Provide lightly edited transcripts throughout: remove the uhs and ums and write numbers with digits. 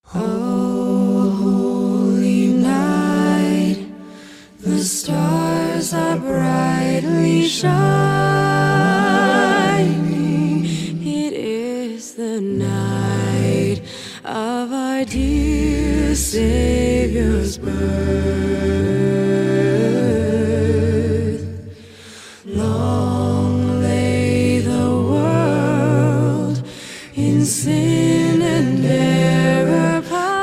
Oh, holy night, the stars are brightly shining. It is the night of our dear Savior's birth. Long lay the world in sin and error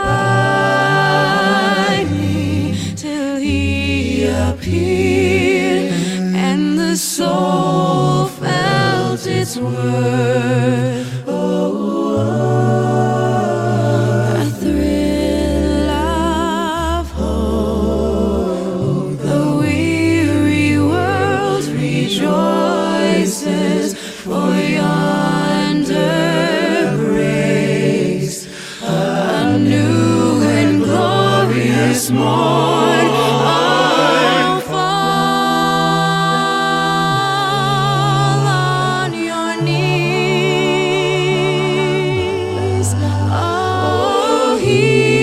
pining, till He appeared and the soul felt its worth. A thrill of hope, the weary world rejoices, for yonder breaks a new and glorious morn. Oh, fall on your knees. Oh, He